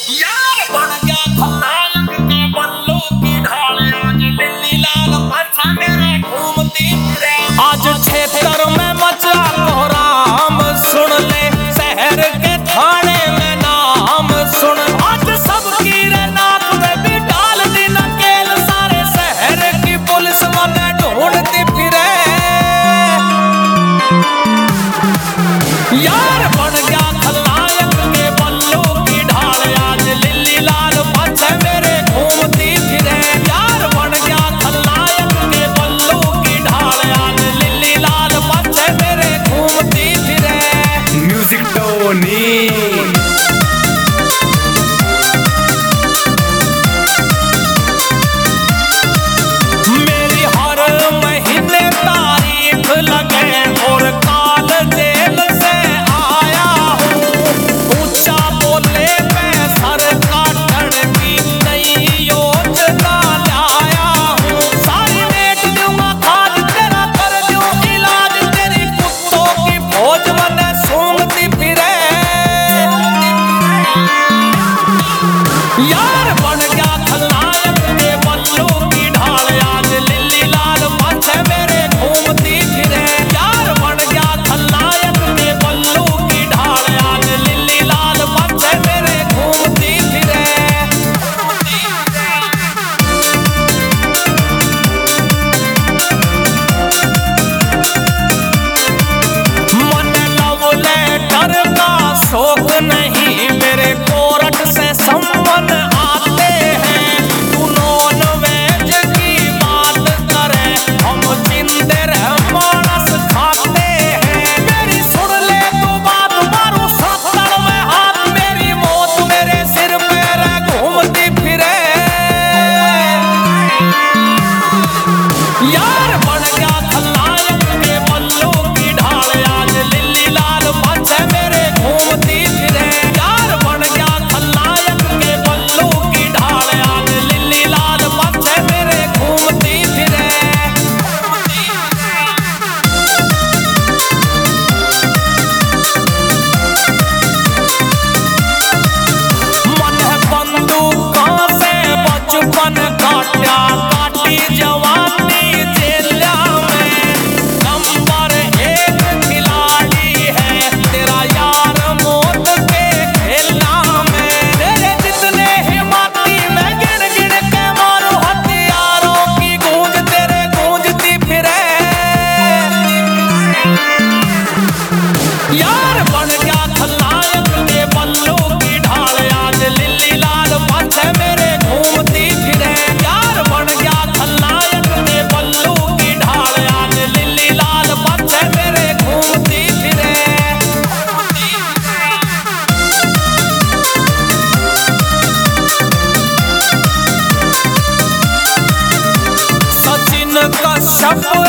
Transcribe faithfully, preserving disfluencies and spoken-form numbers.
यार बन गया खलनायक के बल्लू की ढाल। आज लिल्ली लाल पाछा मेरे घूमती फिरे। आज क्षेत्र में मचा कोहराम, सुन ले शहर के थाने में नाम सुन। आज सबकी रे नाक में भी डाल दी नकेल, सारे शहर की पुलिस मने ढूंढती फिरे। यार बन गया खलनायक के बल्लू की ढाल। आज लिल्ली लाल पाछे मेरे घूमती फिरे। यार बन गया खलनायक के बल्लू की ढाल। आज लिल्ली लाल पाछे मेरे घूमती फिरे। म्यूजिक टोनी यार बन गया खलनायक के बल्लू की ढाल। आज लिल्ली लाल पाछे मेरे घूमती फिरे। यार बन गया खलनायक के बल्लू की ढाल। आज लिल्ली लाल पाछे मेरे घूमती फिरे। मन लव लेटर का शौक नहीं, मेरे कोर्ट से सम्मन आते हैं। तू नॉन वेज की बात करे, हम जिंदे रह मानस खाते हैं। मेरी सुन ले तू बात, मारू सत्तर में हाथ। मेरी मौत मेरे सिर पे रह घूमती फिरे। यार बन गया खलनायक के बल्लू की ढाल। आज लिल्ली लाल पाछे मेरे घूमती फिरे। यार बन गया खलनायक के बल्लू की ढाल। आज लिल्ली लाल पाछे मेरे घूमती फिरे। मन बंदूकों से बचपन काटा, काटी जवानी जेला में। नंबर एक खिलाड़ी है तेरा यार मौत के खेला में। तेरे जितने हिम्मती मैं गिन गिन के मारू, हथियारों की गूंज तेरे गूंजती फिरे। यार बन गया खलनायक के बल्लू की ढाल। आज लिल्ली लाल पाछे मेरे घूमती फिरे। यार बन गया खलनायक के बल्लू की ढाल। आज लिल्ली लाल पाछे मेरे घूमती फिरे। सचिन कश्यप